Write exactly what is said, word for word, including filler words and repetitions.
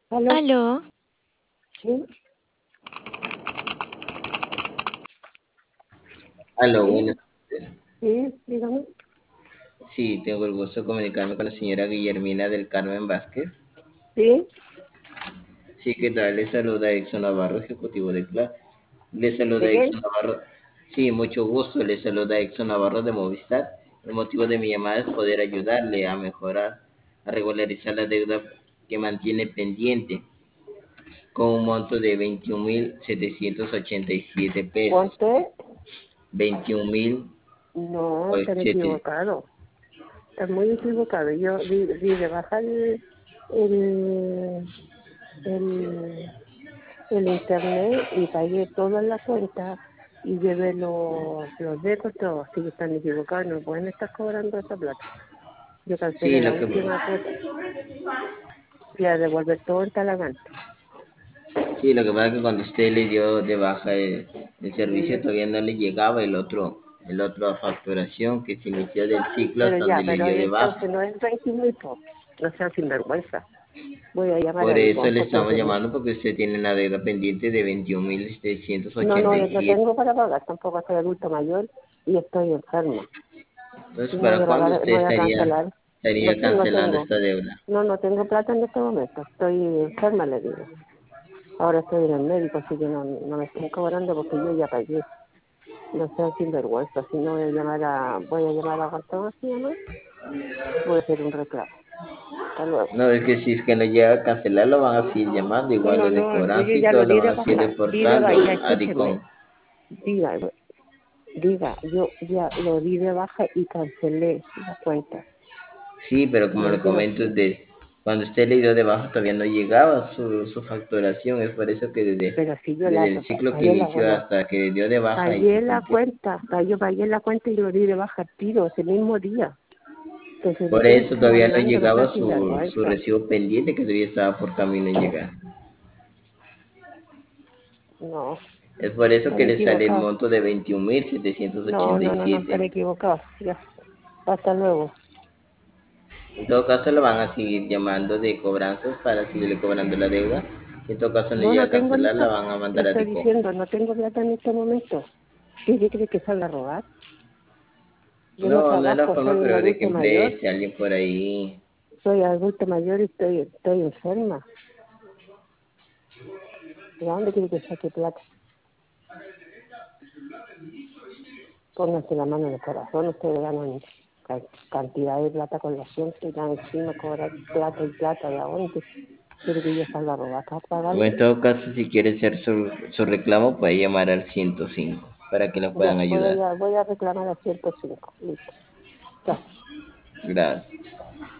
¿Aló? Aló, Sí, Aló, sí, buenas tardes. sí, dígame. Sí, tengo el gusto de comunicarme con la señora Guillermina del Carmen Vázquez. Sí, Sí, ¿qué tal? Le saluda Exxon Navarro, ejecutivo de CLAC. Le saluda ¿de qué? Exxon Navarro. Sí, mucho gusto. Le saluda Exxon Navarro de Movistar. El motivo de mi llamada es poder ayudarle a mejorar, a regularizar la deuda que mantiene pendiente con un monto de veintiún mil setecientos ochenta y siete pesos. ¿Cuánto es? veintiún mil No, están siete. equivocados. Están muy equivocados. Yo di, di de bajar el, el, el, el internet y pagué toda la cuenta y llevé los, los decos todos. Así que están equivocados. No pueden estar cobrando esa plata. Yo Sí, cancelé la lo que última cuota y a devolver todo el talagante. Sí, lo que pasa es que cuando usted le dio de baja el, el servicio todavía no le llegaba el otro, el otro facturación que se inició del ciclo Pero hasta ya, donde le pero dio de entonces baja. no es veinte mil, po. No sean sinvergüenza. Voy a llamar Por a mi eso le banco que es estamos de mi... llamando porque usted tiene una deuda pendiente de veintiún mil setecientos No, no, ochenta y no siete. tengo para pagar, tampoco soy adulto mayor y estoy enferma. Entonces, Si no voy ¿para a cuándo pagar, usted voy a estaría, cancelar. No, estaría te- no cancelando tengo, esta deuda? no, no tengo plata en este momento, estoy enferma, le digo. Ahora estoy en el médico, así que no, no me estén cobrando porque yo ya pagué. No sean sinvergüenza, si no voy a llamar a, voy a llamar a ¿cómo se llama? Voy a hacer un reclamo. Hasta luego. No, es que si es que no llega a cancelar, lo van a seguir llamando, No, igual no, lo de no, yo cobranza y ya todo lo lo di van de a seguir baja, di de reportando baja, ya a DICOM. escúcheme, diga, diga, yo ya lo di de baja y cancelé la cuenta. Sí, pero como No, le yo no, comento, de, cuando usted le dio de baja todavía no llegaba su, su facturación. Es por eso que desde, pero si yo la desde el pa- pa- ciclo que pagué la, inició bueno, hasta que dio de baja y se pagué la sintió. cuenta, pa- yo pagué la cuenta y lo di de baja al tiro ese mismo día. Entonces Por dejen de eso estar todavía no hablando, no llegaba sean su, su sinvergüenza. recibo pendiente que todavía estaba por camino en llegar. No, Es por eso están que le sale el equivocados. monto de veintiún mil setecientos No, ochenta y no, no, no, están siete. equivocados. Ya, hasta luego. En todo caso, lo van a seguir llamando de cobranzas para seguirle cobrando la deuda. Si en todo caso no No, llega no a tengo en cancelar, la esta, van a le mandar a estoy DICOM. diciendo, no tengo plata en este momento. ¿Qué qué cree que salga a robar? Yo no No, no es la trabajo, soy forma, un pero de que adulto mayor, empreste a alguien por ahí. soy adulto mayor y estoy, estoy enferma. ¿De dónde quiere que saque plata? Pónganse la mano en el corazón, ustedes ganan ca- cantidad de plata con la gente, y ya encima cobrar plata y plata, ¿de dónde quiere que yo salga a robar? ¿Para O pagarle? en todo caso, si quiere hacer su, su reclamo, puede llamar al ciento cinco para que lo Ya, puedan voy ayudar. a, voy a reclamar a ciento cinco. Listo. Gracias. Gracias.